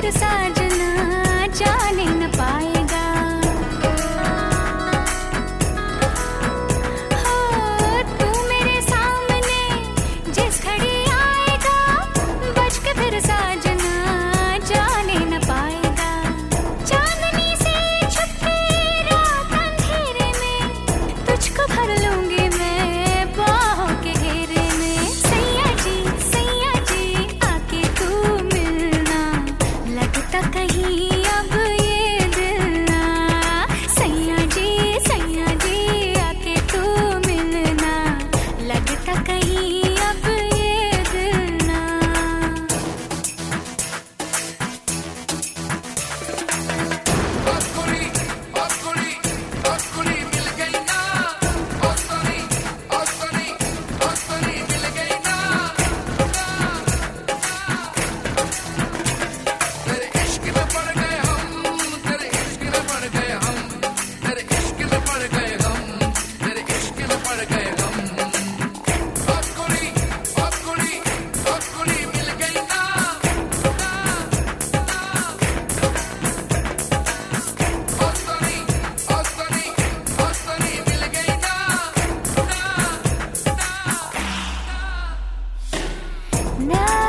फिर साजना जाने न पाएगा। हो तू मेरे सामने जिस घड़ी आएगा, बच के फिर साजना जाने न पाएगा। चांदनी से छुपके रात अंधेरे में तुझको भर लूंगी मैं बाहों के घेरे में। सैया जी आके तू मिलना, लगता कहीं अब ये दिल ना। सैया जी आके तू मिलना, लगता कहीं अब ये दिल ना। मिल गई ना, ओ सोनी मिल गई ना। तेरे इश्क में पड़ गए हम, तेरे इश्क में पड़ गए हम, तेरे इश्क में पड़ गए हम, तेरे इश्क में पड़ गए हम। ओ कुड़ी मिल गई ना, ओ सोनी मिल गई ना। ना